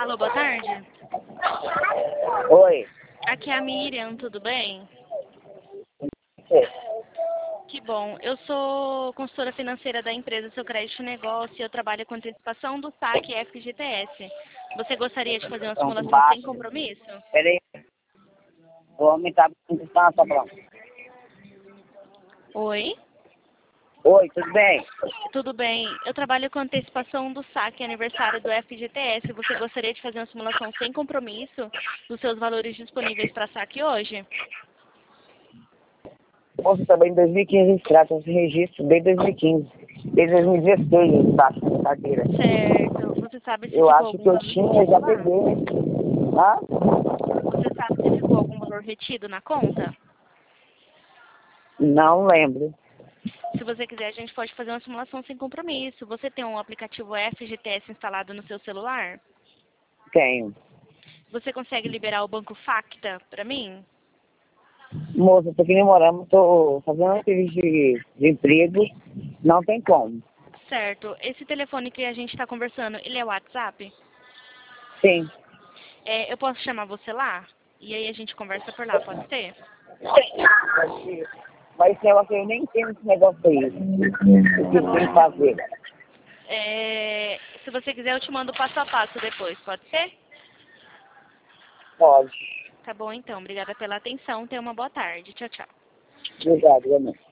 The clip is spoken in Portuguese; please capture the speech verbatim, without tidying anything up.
Alô, boa tarde. Oi. Aqui é a Miriam, tudo bem? É. Que bom. Eu sou consultora financeira da empresa Seu Crédito Negócio e eu trabalho com antecipação do saque F G T S. Você gostaria de fazer uma Então, simulação sem baixo. compromisso? Peraí. Vou aumentar a distância, pronto. Oi? Oi, tudo bem? Tudo bem. Eu trabalho com antecipação do saque aniversário do F G T S. Você gostaria de fazer uma simulação sem compromisso dos seus valores disponíveis para saque hoje? Você também em dois mil e quinze registrado esse registro desde dois mil e quinze. Desde dois mil e dezesseis, embaixo da carteira. Certo. Você sabe se Eu ficou acho algum que eu valor tinha, retido já lá? peguei. Hã? Você sabe se ficou algum valor retido na conta? Não lembro. Se você quiser, a gente pode fazer uma simulação sem compromisso. Você tem um aplicativo F G T S instalado no seu celular? Tenho. Você consegue liberar o banco Facta para mim? Moça, tô aqui namorando, tô fazendo uma entrevista de, de emprego. Não tem como. Certo. Esse telefone que a gente está conversando, ele é o WhatsApp? Sim. É, eu posso chamar você lá? E aí a gente conversa por lá, pode ser? Mas esse negócio aí, eu nem entendo esse negócio aí. O que Tá bom, tem que então. fazer? É, se você quiser, eu te mando passo a passo depois, pode ser? Pode. Tá bom, então. Obrigada pela atenção. Tenha uma boa tarde. Tchau, tchau. Obrigado, realmente.